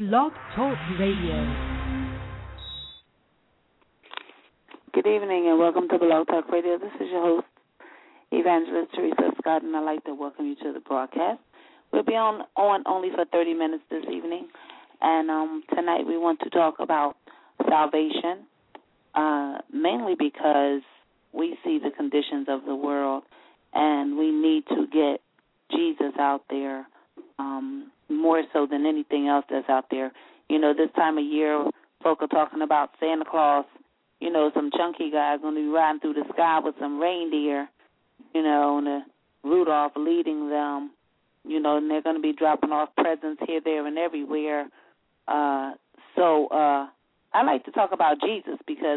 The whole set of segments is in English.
Blog Talk Radio. Good evening and welcome to Blog Talk Radio. This is your host, Evangelist Teresa Scott, and I'd like to welcome you to the broadcast. We'll be on only for 30 minutes this evening, and tonight we want to talk about salvation, mainly because we see the conditions of the world, and we need to get Jesus out there more so than anything else that's out there. You know, this time of year, folk are talking about Santa Claus. You know, some chunky guy's going to be riding through the sky with some reindeer, you know, and Rudolph leading them, you know, and they're going to be dropping off presents here, there, and everywhere. So I like to talk about Jesus because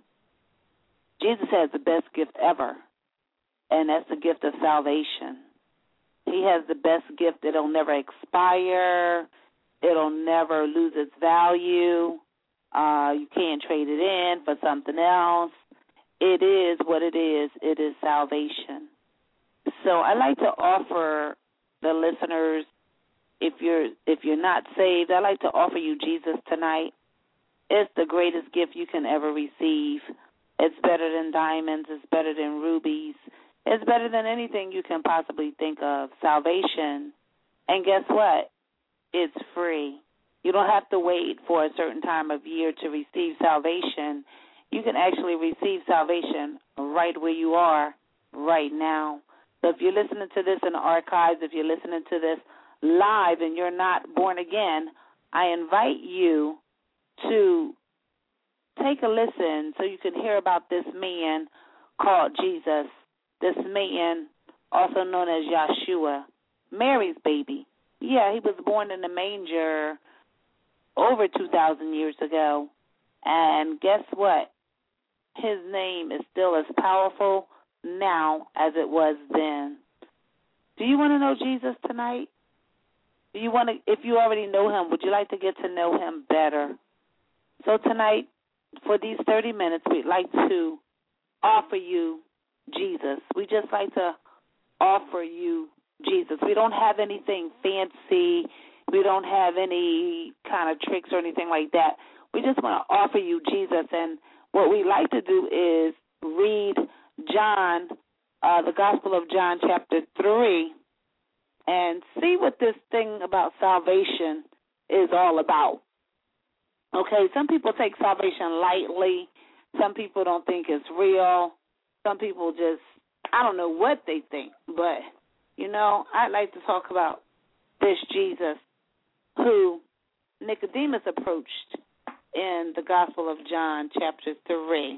Jesus has the best gift ever, and that's the gift of salvation. He has the best gift. It'll never expire. It'll never lose its value. You can't trade it in for something else. It is what it is. It is salvation. So I like to offer the listeners, if you're not saved, I like to offer you Jesus tonight. It's the greatest gift you can ever receive. It's better than diamonds. It's better than rubies. It's better than anything you can possibly think of. Salvation. And guess what? It's free. You don't have to wait for a certain time of year to receive salvation. You can actually receive salvation right where you are right now. So if you're listening to this in the archives, if you're listening to this live and you're not born again, I invite you to take a listen so you can hear about this man called Jesus, this man also known as Yeshua, Mary's baby. Yeah, he was born in the manger over 2,000 years ago, and guess what? His name is still as powerful now as it was then. Do you want to know Jesus tonight? Do you want to? If you already know him, would you like to get to know him better? So tonight, for these 30 minutes, we'd like to offer you Jesus. We just like to offer you Jesus. We don't have anything fancy. We don't have any kind of tricks or anything like that. We just want to offer you Jesus. And what we like to do is read John, the Gospel of John, chapter 3, and see what this thing about salvation is all about. Okay, some people take salvation lightly. Some people don't think it's real. Some people just, I don't know what they think. But, you know, I'd like to talk about this Jesus who Nicodemus approached in the Gospel of John, chapter 3.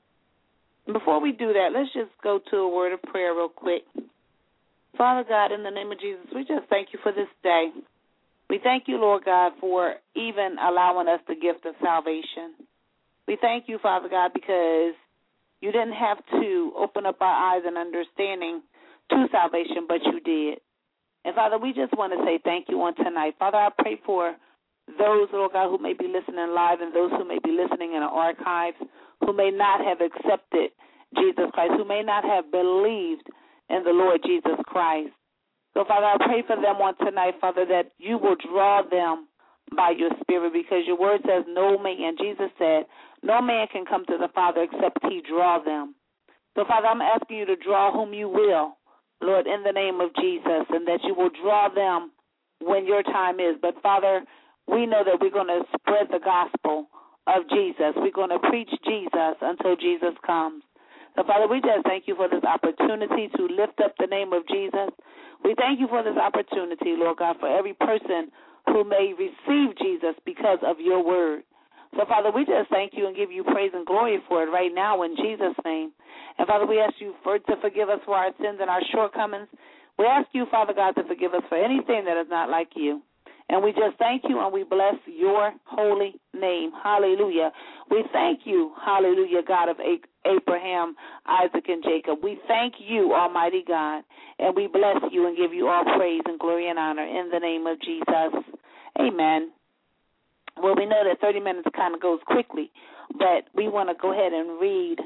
Before we do that, let's just go to a word of prayer real quick. Father God, in the name of Jesus, we just thank you for this day. We thank you, Lord God, for even allowing us the gift of salvation. We thank you, Father God, because you didn't have to open up our eyes and understanding to salvation, but you did. And, Father, we just want to say thank you on tonight. Father, I pray for those, Lord God, who may be listening live and those who may be listening in the archives, who may not have accepted Jesus Christ, who may not have believed in the Lord Jesus Christ. So, Father, I pray for them on tonight, Father, that you will draw them by your Spirit, because your word says no man, Jesus said, no man can come to the Father except he draw them. So, Father, I'm asking you to draw whom you will, Lord, in the name of Jesus, and that you will draw them when your time is. But, Father, we know that we're going to spread the gospel of Jesus. We're going to preach Jesus until Jesus comes. So, Father, we just thank you for this opportunity to lift up the name of Jesus. We thank you for this opportunity, Lord God, for every person who may receive Jesus because of your word. So, Father, we just thank you and give you praise and glory for it right now in Jesus' name. And, Father, we ask you to forgive us for our sins and our shortcomings. We ask you, Father God, to forgive us for anything that is not like you. And we just thank you and we bless your holy name. Hallelujah. We thank you, hallelujah, God of Abraham, Isaac, and Jacob. We thank you, Almighty God, and we bless you and give you all praise and glory and honor in the name of Jesus. Amen. Well, we know that 30 minutes kind of goes quickly, but we want to go ahead and read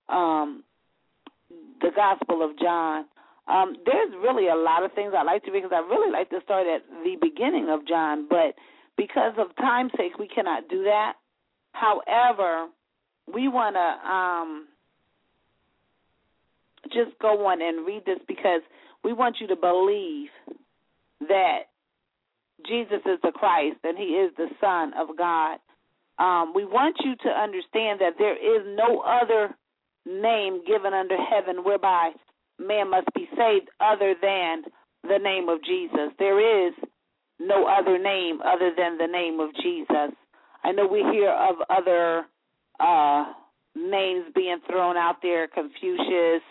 the Gospel of John. There's really a lot of things I like to read because I really like to start at the beginning of John, but because of time's sake, we cannot do that. However, we want to just go on and read this because we want you to believe that Jesus is the Christ and he is the Son of God. We want you to understand that there is no other name given under heaven whereby man must be saved other than the name of Jesus. There is no other name other than the name of Jesus. I know we hear of other names being thrown out there, Confucius,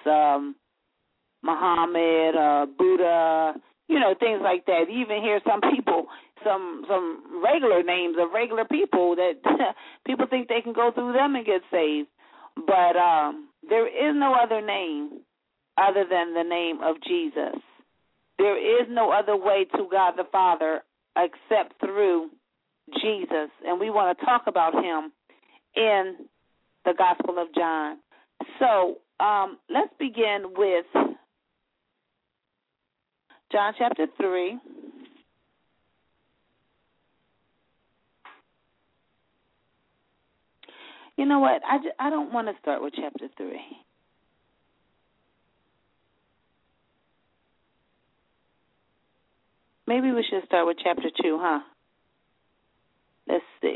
Muhammad, Buddha, things like that. You even hear some people, some regular names of regular people that people think they can go through them and get saved. But there is no other name other than the name of Jesus. There is no other way to God the Father except through Jesus. And we want to talk about him in the Gospel of John. So let's begin with John chapter 3. You know what? I don't want to start with chapter 3. Maybe we should start with chapter 2, huh? Let's see.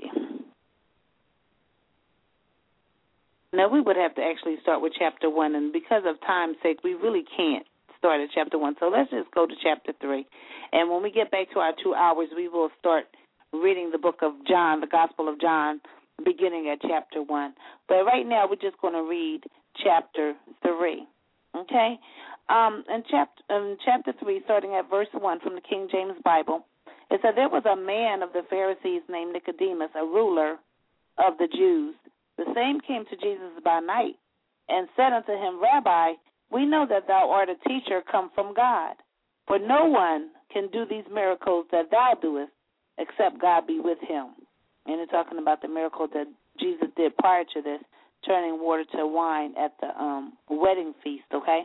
No, we would have to actually start with chapter 1, and because of time's sake, we really can't start at chapter 1. So let's just go to chapter 3. And when we get back to our 2 hours, we will start reading the book of John, the Gospel of John, beginning at chapter 1. But right now, we're just going to read chapter 3. Okay? In chapter 3, starting at verse 1 from the King James Bible, it said, "There was a man of the Pharisees named Nicodemus, a ruler of the Jews. The same came to Jesus by night and said unto him, Rabbi, we know that thou art a teacher come from God. For no one can do these miracles that thou doest except God be with him." And they're talking about the miracle that Jesus did prior to this, turning water to wine at the wedding feast, okay?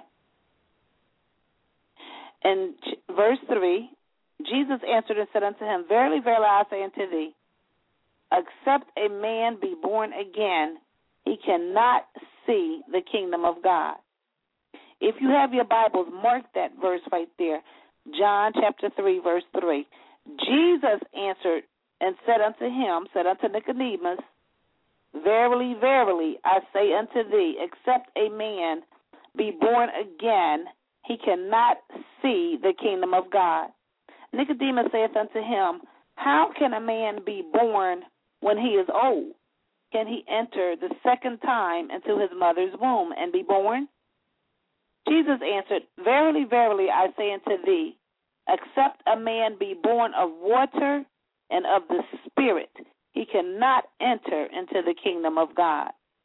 In verse 3, Jesus answered and said unto him, Verily, verily, I say unto thee, except a man be born again, he cannot see the kingdom of God. If you have your Bibles, mark that verse right there. John chapter 3, verse 3. Jesus answered and said unto Nicodemus, Verily, verily, I say unto thee, except a man be born again, he cannot see the kingdom of God. Nicodemus saith unto him, How can a man be born when he is old? Can he enter the second time into his mother's womb and be born? Jesus answered, Verily, verily, I say unto thee, except a man be born of water and of the Spirit, he cannot enter into the kingdom of God.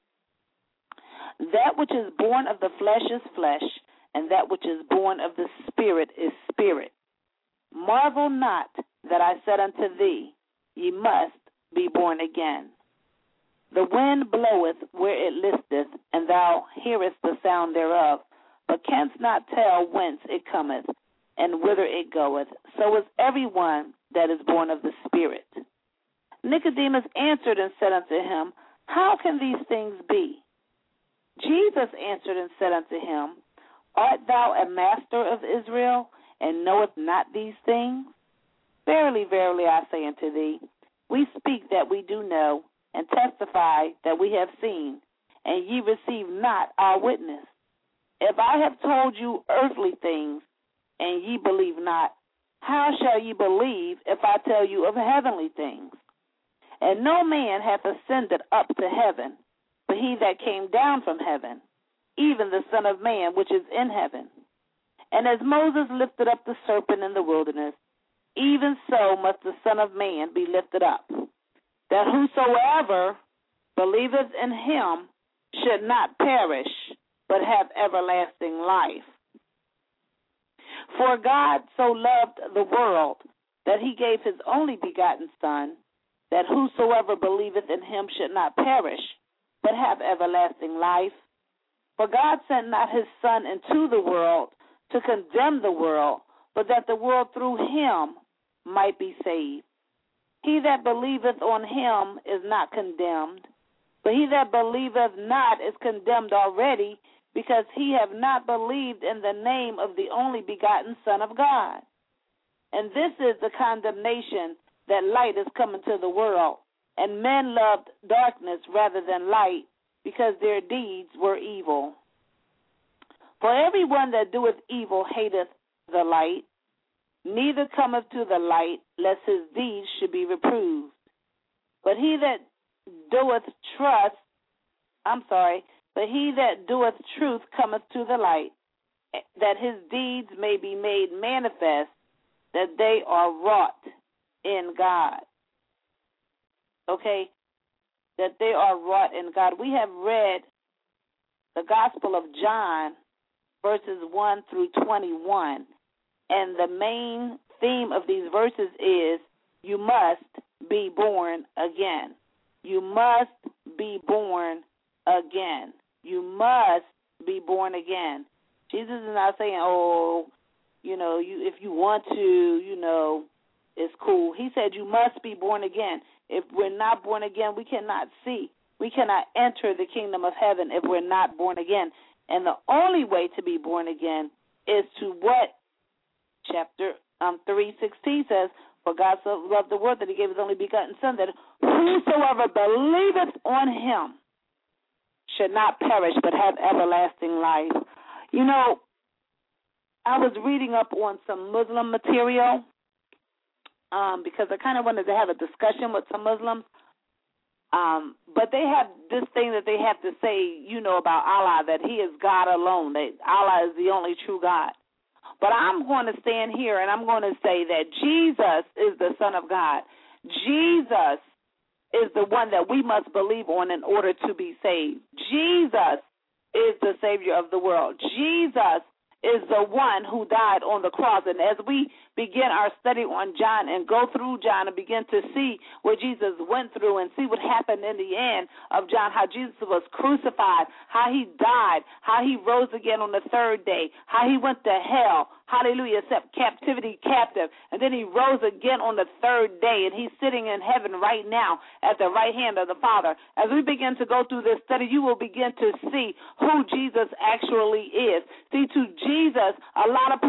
That which is born of the flesh is flesh, and that which is born of the Spirit is spirit. Marvel not that I said unto thee, Ye must be born again. The wind bloweth where it listeth, and thou hearest the sound thereof, but canst not tell whence it cometh, and whither it goeth. So is everyone that is born of the Spirit. Nicodemus answered and said unto him, How can these things be? Jesus answered and said unto him, Art thou a master of Israel, and knowest not these things? Verily, verily, I say unto thee, we speak that we do know, and testify that we have seen, and ye receive not our witness. If I have told you earthly things, and ye believe not, how shall ye believe if I tell you of heavenly things? And no man hath ascended up to heaven, but he that came down from heaven, even the Son of Man which is in heaven. And as Moses lifted up the serpent in the wilderness, even so must the Son of Man be lifted up, that whosoever believeth in him should not perish, but have everlasting life. For God so loved the world that he gave his only begotten Son, that whosoever believeth in him should not perish, but have everlasting life. For God sent not his Son into the world to condemn the world, but that the world through him might be saved. He that believeth on him is not condemned, but he that believeth not is condemned already, because he have not believed in the name of the only begotten Son of God. And this is the condemnation, that light is come into the world, and men loved darkness rather than light, because their deeds were evil. For everyone that doeth evil hateth the light, neither cometh to the light, lest his deeds should be reproved. But he that doeth truth cometh to the light, that his deeds may be made manifest, that they are wrought in God. Okay? That they are wrought in God. We have read the Gospel of John, verses 1 through 21, and the main theme of these verses is you must be born again. You must be born again. You must be born again. Jesus is not saying, if you want to, it's cool. He said you must be born again. If we're not born again, we cannot see. We cannot enter the kingdom of heaven if we're not born again. And the only way to be born again is to what? Chapter 3:16 says, for God so loved the world that he gave his only begotten Son, that whosoever believeth on him should not perish but have everlasting life. I was reading up on some Muslim material because I kind of wanted to have a discussion with some Muslims. But they have this thing that they have to say, about Allah, that he is God alone, that Allah is the only true God. But I'm going to stand here and I'm going to say that Jesus is the Son of God. Jesus is the one that we must believe on in order to be saved. Jesus is the Savior of the world. Jesus is the one who died on the cross. And as we begin our study on John and go through John and begin to see what Jesus went through and see what happened in the end of John, how Jesus was crucified, how he died, how he rose again on the third day, how he went to hell, hallelujah, set captivity captive, and then he rose again on the third day, and he's sitting in heaven right now at the right hand of the Father. As we begin to go through this study, you will begin to see who Jesus actually is. See, to a lot of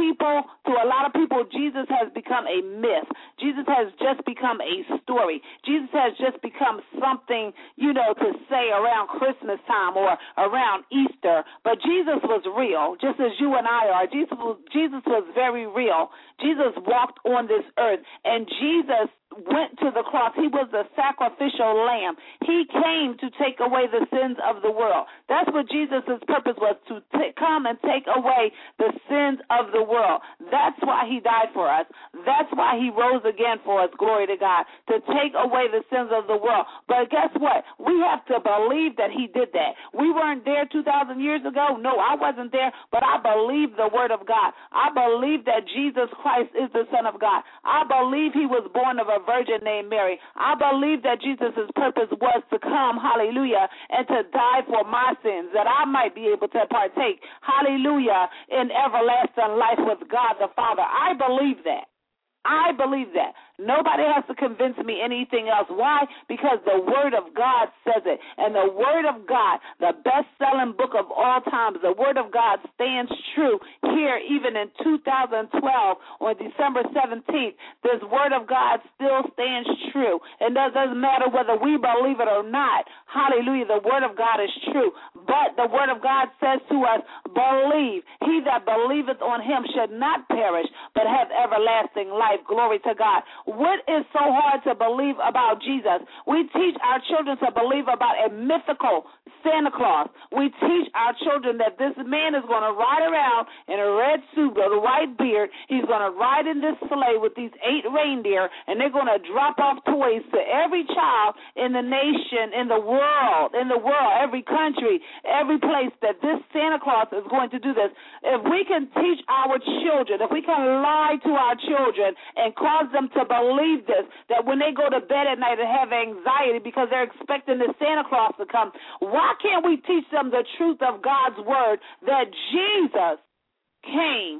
people, Jesus has become a myth. Jesus has just become a story. Jesus has just become something, to say around Christmas time or around Easter. But Jesus was real, just as you and I are. Jesus was very real. Jesus walked on this earth, and Jesus went to the cross. He was the sacrificial lamb. He came to take away the sins of the world. That's what Jesus' purpose was, to come and take away the sins of the world. That's why he died for us. That's why he rose again for us, glory to God, to take away the sins of the world. But guess what? We have to believe that he did that. We weren't there 2,000 years ago. No, I wasn't there, but I believe the word of God. I believe that Jesus Christ is the Son of God. I believe he was born of a virgin named Mary. I believe that Jesus' purpose was to come, hallelujah, and to die for my sins, that I might be able to partake, hallelujah, in everlasting life with God the Father. I believe that. I believe that. Nobody has to convince me anything else. Why? Because the Word of God says it. And the Word of God, the best-selling book of all times, the Word of God stands true here even in 2012 on December 17th. This Word of God still stands true. It doesn't matter whether we believe it or not. Hallelujah. The Word of God is true. But the Word of God says to us, believe. He that believeth on him should not perish, but have everlasting life. Glory to God. What is so hard to believe about Jesus? We teach our children to believe about a mythical Santa Claus. We teach our children that this man is going to ride around in a red suit with a white beard. He's going to ride in this sleigh with these 8 reindeer, and they're going to drop off toys to every child in the nation, in the world, every country, every place, that this Santa Claus is going to do this. If we can teach our children, if we can lie to our children and cause them to believe this, that when they go to bed at night and have anxiety because they're expecting the Santa Claus to come, why can't we teach them the truth of God's word, that Jesus came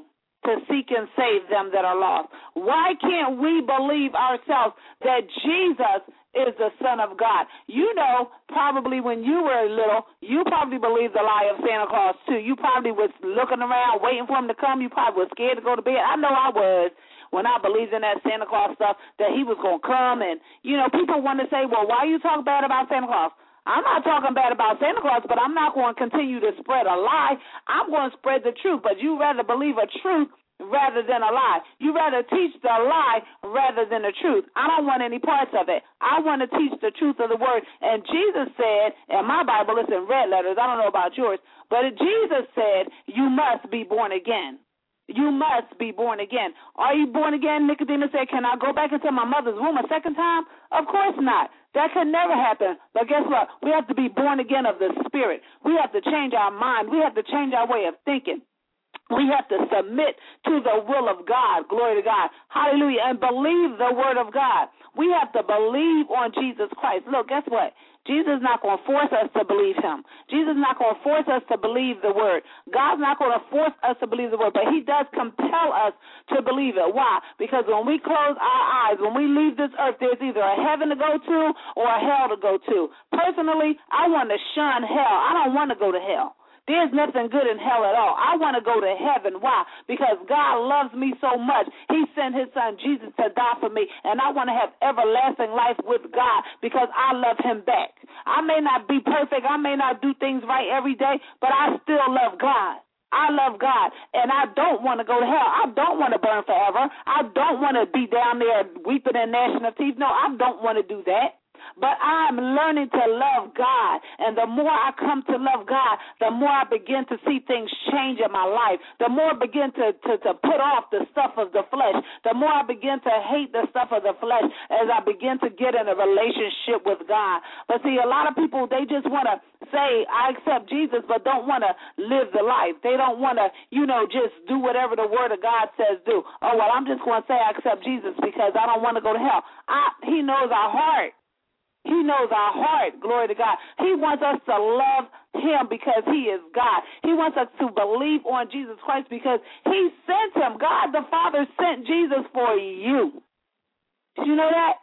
to seek and save them that are lost. Why can't we believe ourselves that Jesus is the Son of God? You know, probably when you were little, you probably believed the lie of Santa Claus too. You probably was looking around waiting for him to come. You probably was scared to go to bed. I know I was when I believed in that Santa Claus stuff, that he was going to come. And, you know, people want to say, well, why you talk bad about Santa Claus? I'm not talking bad about Santa Claus, but I'm not going to continue to spread a lie. I'm going to spread the truth, but you rather believe a truth rather than a lie. You rather teach the lie rather than the truth. I don't want any parts of it. I want to teach the truth of the word. And Jesus said, in my Bible, it's in red letters. I don't know about yours, but Jesus said, you must be born again. You must be born again. Are you born again? Nicodemus said, can I go back into my mother's womb a second time? Of course not. That could never happen. But guess what? We have to be born again of the Spirit. We have to change our mind. We have to change our way of thinking. We have to submit to the will of God. Glory to God. Hallelujah. And believe the word of God. We have to believe on Jesus Christ. Look, guess what? Jesus is not going to force us to believe him. Jesus is not going to force us to believe the word. God's not going to force us to believe the word, but he does compel us to believe it. Why? Because when we close our eyes, when we leave this earth, there's either a heaven to go to or a hell to go to. Personally, I want to shun hell. I don't want to go to hell. There's nothing good in hell at all. I want to go to heaven. Why? Because God loves me so much. He sent his son Jesus to die for me, and I want to have everlasting life with God because I love him back. I may not be perfect. I may not do things right every day, but I still love God. I love God, and I don't want to go to hell. I don't want to burn forever. I don't want to be down there weeping and gnashing of teeth. No, I don't want to do that. But I'm learning to love God, and the more I come to love God, the more I begin to see things change in my life, the more I begin to put off the stuff of the flesh, the more I begin to hate the stuff of the flesh as I begin to get in a relationship with God. But see, a lot of people, they just want to say, I accept Jesus, but don't want to live the life. They don't want to, just do whatever the word of God says do. Oh, well, I'm just going to say I accept Jesus because I don't want to go to hell. He knows our heart. He knows our heart, glory to God. He wants us to love him because he is God. He wants us to believe on Jesus Christ because he sent him. God the Father sent Jesus for you. Did you know that?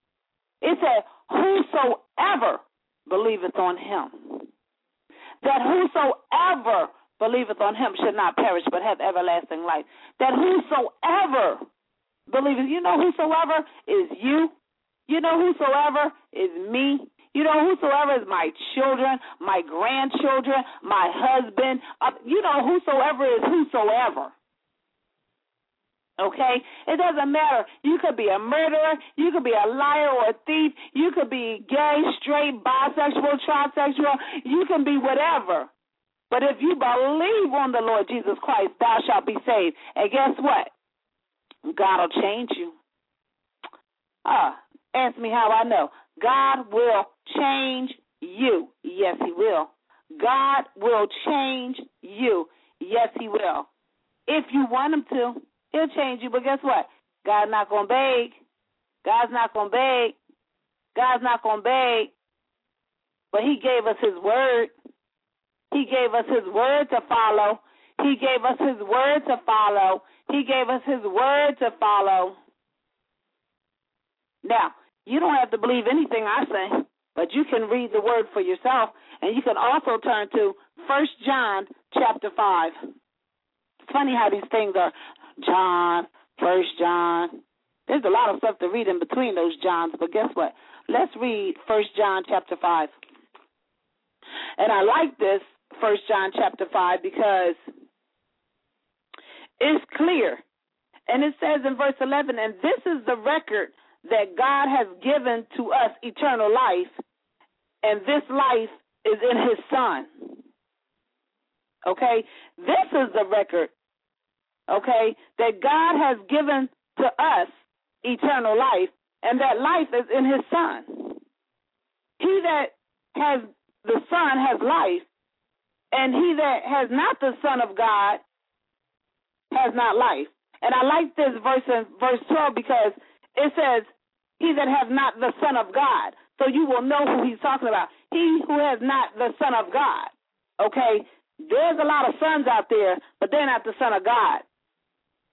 It said, whosoever believeth on him. That whosoever believeth on him should not perish but have everlasting life. That whosoever believeth, whosoever is you. Whosoever is me. Whosoever is my children, my grandchildren, my husband. Whosoever is whosoever. Okay? It doesn't matter. You could be a murderer. You could be a liar or a thief. You could be gay, straight, bisexual, trisexual. You can be whatever. But if you believe on the Lord Jesus Christ, thou shalt be saved. And guess what? God will change you. Ask me how I know. God will change you. Yes, he will. God will change you. Yes, he will. If you want him to, he'll change you. But guess what? God's not going to beg. God's not going to beg. God's not going to beg. But he gave us his word. He gave us his word to follow. He gave us his word to follow. He gave us his word to follow. Now, you don't have to believe anything I say, but you can read the word for yourself, and you can also turn to 1 John chapter 5. It's funny how these things are John, 1 John. There's a lot of stuff to read in between those Johns, but guess what? Let's read 1 John chapter 5. And I like this 1 John chapter 5 because it's clear. And it says in verse 11, and this is the record that God has given to us eternal life, and this life is in his Son. Okay? This is the record, okay, that God has given to us eternal life, and that life is in his Son. He that has the Son has life, and he that has not the Son of God has not life. And I like this verse in verse 12 because it says, he that has not the Son of God. So you will know who he's talking about. He who has not the Son of God. Okay? There's a lot of sons out there, but they're not the Son of God.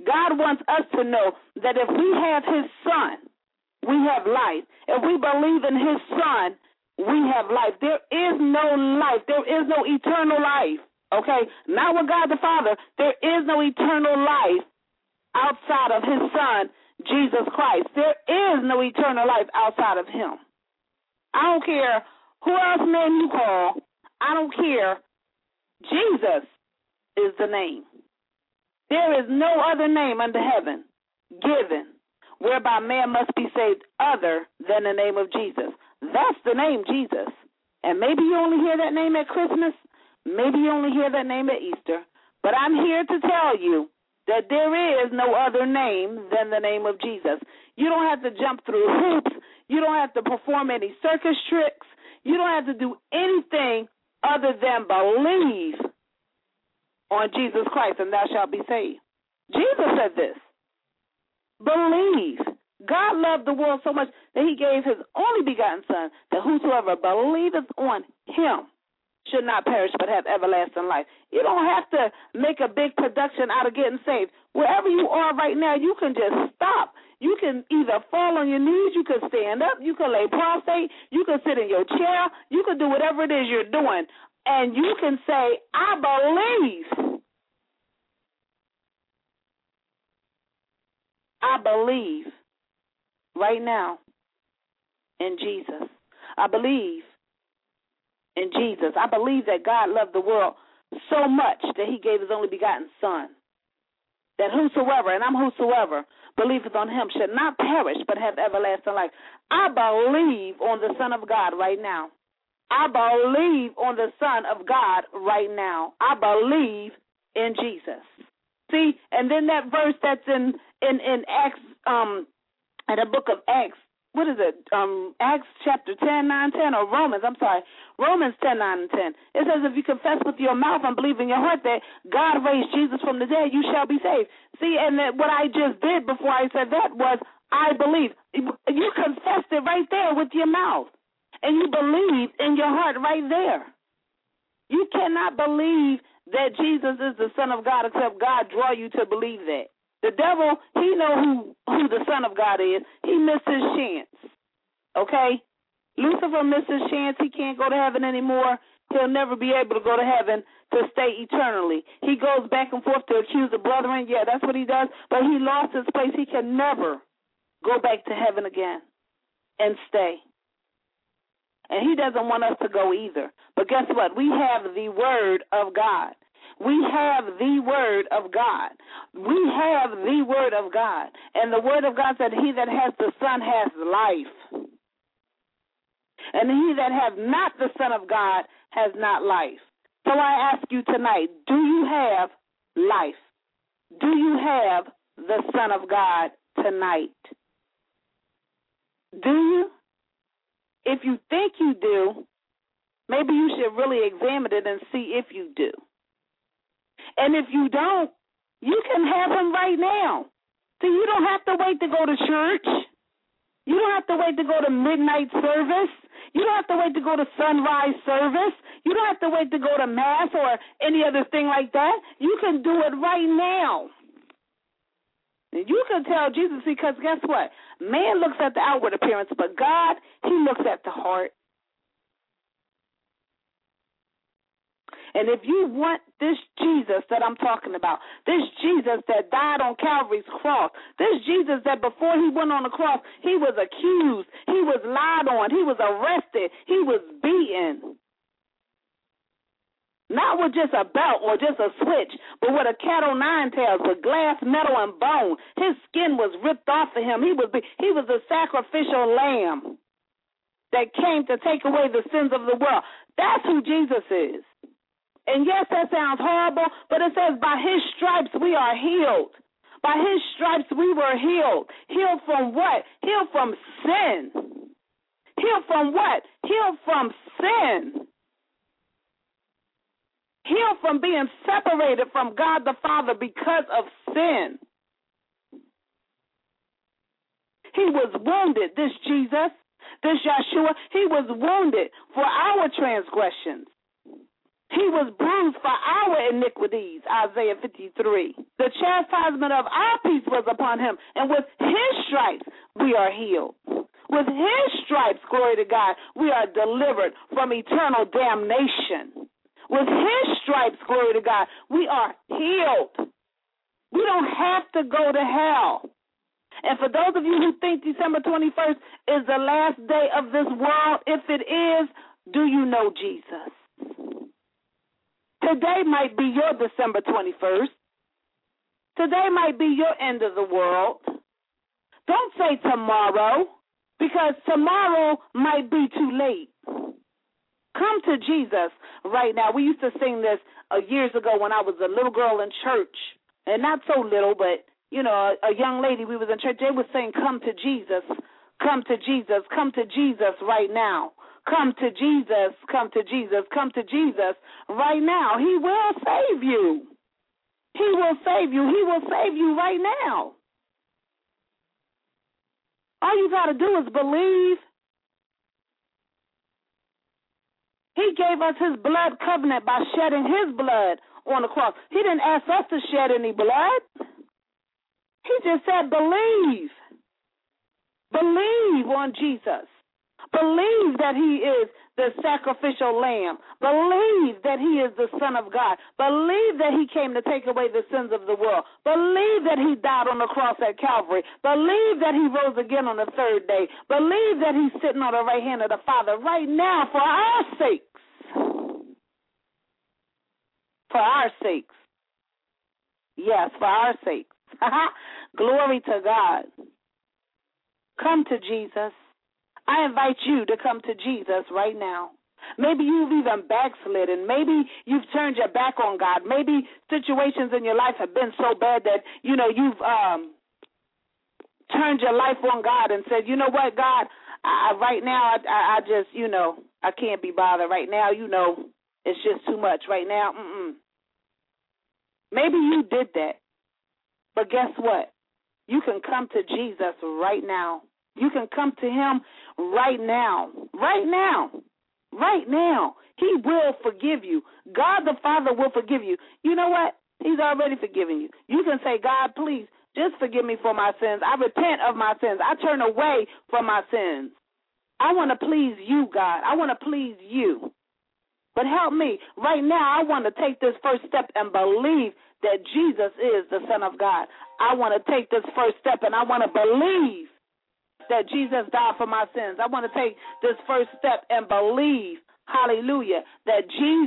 God wants us to know that if we have his son, we have life. If we believe in his son, we have life. There is no life. There is no eternal life. Okay? Not with God the Father. There is no eternal life outside of his son, Jesus Christ. There is no eternal life outside of him. I don't care who else name you call. I don't care. Jesus is the name. There is no other name under heaven given whereby man must be saved other than the name of Jesus. That's the name, Jesus. And maybe you only hear that name at Christmas. Maybe you only hear that name at Easter. But I'm here to tell you that there is no other name than the name of Jesus. You don't have to jump through hoops. You don't have to perform any circus tricks. You don't have to do anything other than believe on Jesus Christ, and thou shalt be saved. Jesus said this. Believe. God loved the world so much that he gave his only begotten Son, that whosoever believeth on him should not perish but have everlasting life. You don't have to make a big production out of getting saved. Wherever you are right now, you can just stop. You can either fall on your knees, you can stand up, you can lay prostrate, you can sit in your chair, you can do whatever it is you're doing, and you can say, I believe. I believe right now in Jesus. I believe in Jesus. I believe that God loved the world so much that he gave his only begotten Son, that whosoever, and I'm whosoever, believeth on him should not perish but have everlasting life. I believe on the Son of God right now. I believe on the Son of God right now. I believe in Jesus. See, and then that verse that's in Acts, in the book of Acts, what is it? Acts chapter 10, 9, 10, or Romans 10, 9, and 10. It says, if you confess with your mouth and believe in your heart that God raised Jesus from the dead, you shall be saved. See, and what I just did before I said that was, I believe. You confessed it right there with your mouth. And you believe in your heart right there. You cannot believe that Jesus is the Son of God except God draw you to believe that. The devil, he know who the Son of God is. He missed his chance. Okay? Lucifer missed his chance. He can't go to heaven anymore. He'll never be able to go to heaven to stay eternally. He goes back and forth to accuse the brethren. Yeah, that's what he does. But he lost his place. He can never go back to heaven again and stay. And he doesn't want us to go either. But guess what? We have the Word of God. We have the Word of God. We have the Word of God. And the Word of God said, he that has the Son has life. And he that has not the Son of God has not life. So I ask you tonight, do you have life? Do you have the Son of God tonight? Do you? If you think you do, maybe you should really examine it and see if you do. And if you don't, you can have him right now. So you don't have to wait to go to church. You don't have to wait to go to midnight service. You don't have to wait to go to sunrise service. You don't have to wait to go to mass or any other thing like that. You can do it right now. You can tell Jesus, because guess what? Man looks at the outward appearance, but God, he looks at the heart. And if you want this Jesus that I'm talking about, this Jesus that died on Calvary's cross, this Jesus that before he went on the cross, he was accused, he was lied on, he was arrested, he was beaten. Not with just a belt or just a switch, but with a cat o' nine tails, with glass, metal, and bone. His skin was ripped off of him. He was the sacrificial lamb that came to take away the sins of the world. That's who Jesus is. And yes, that sounds horrible, but it says by his stripes we are healed. By his stripes we were healed. Healed from what? Healed from sin. Healed from what? Healed from sin. Healed from being separated from God the Father because of sin. He was wounded, this Jesus, this Yeshua, he was wounded for our transgressions. He was bruised for our iniquities, Isaiah 53. The chastisement of our peace was upon him, and with his stripes we are healed. With his stripes, glory to God, we are delivered from eternal damnation. With his stripes, glory to God, we are healed. We don't have to go to hell. And for those of you who think December 21st is the last day of this world, if it is, do you know Jesus? Today might be your December 21st. Today might be your end of the world. Don't say tomorrow, because tomorrow might be too late. Come to Jesus right now. We used to sing this years ago when I was a little girl in church, and not so little, but, you know, a young lady, we was in church, they was saying, come to Jesus, come to Jesus, come to Jesus right now. Come to Jesus, come to Jesus, come to Jesus right now. He will save you. He will save you. He will save you right now. All you got to do is believe. He gave us his blood covenant by shedding his blood on the cross. He didn't ask us to shed any blood. He just said believe. Believe on Jesus. Believe that he is the sacrificial lamb. Believe that he is the Son of God. Believe that he came to take away the sins of the world. Believe that he died on the cross at Calvary. Believe that he rose again on the third day. Believe that he's sitting on the right hand of the Father right now for our sakes. For our sakes. Yes, for our sakes. Glory to God. Come to Jesus. I invite you to come to Jesus right now. Maybe you've even backslidden. Maybe you've turned your back on God. Maybe situations in your life have been so bad that, you know, you've turned your life on God and said, you know what, God, right now I just, you know, I can't be bothered. Right now, you know, it's just too much. Right now, Maybe you did that. But guess what? You can come to Jesus right now. You can come to him right now. Right now. Right now. He will forgive you. God the Father will forgive you. You know what? He's already forgiven you. You can say, God, please, just forgive me for my sins. I repent of my sins. I turn away from my sins. I want to please you, God. I want to please you. But help me. Right now, I want to take this first step and believe that Jesus is the Son of God. I want to take this first step and I want to believe that Jesus died for my sins. I want to take this first step and believe, hallelujah, that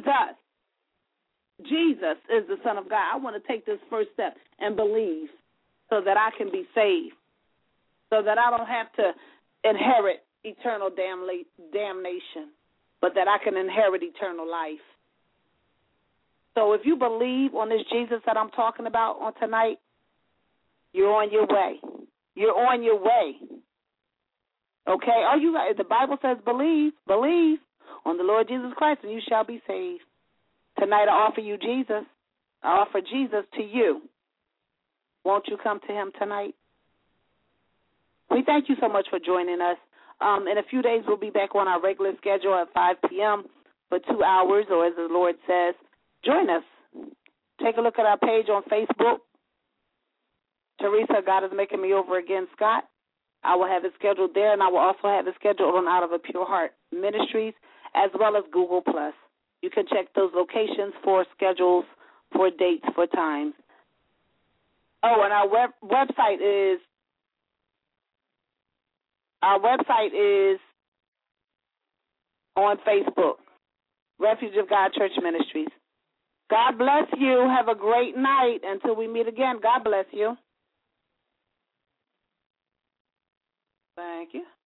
Jesus is the Son of God. I want to take this first step and believe so that I can be saved, so that I don't have to inherit eternal damnation, but that I can inherit eternal life. So if you believe on this Jesus that I'm talking about on tonight, you're on your way. You're on your way. Okay? The Bible says believe on the Lord Jesus Christ and you shall be saved. Tonight I offer you Jesus. I offer Jesus to you. Won't you come to him tonight? We thank you so much for joining us. In a few days we'll be back on our regular schedule at 5 p.m. for 2 hours, or as the Lord says, join us. Take a look at our page on Facebook. Teresa, God is Making Me Over Again, Scott. I will have it scheduled there, and I will also have it scheduled on Out of a Pure Heart Ministries, as well as Google+. You can check those locations for schedules, for dates, for times. Oh, and our website is on Facebook, Refuge of God Church Ministries. God bless you. Have a great night. Until we meet again, God bless you. Thank you.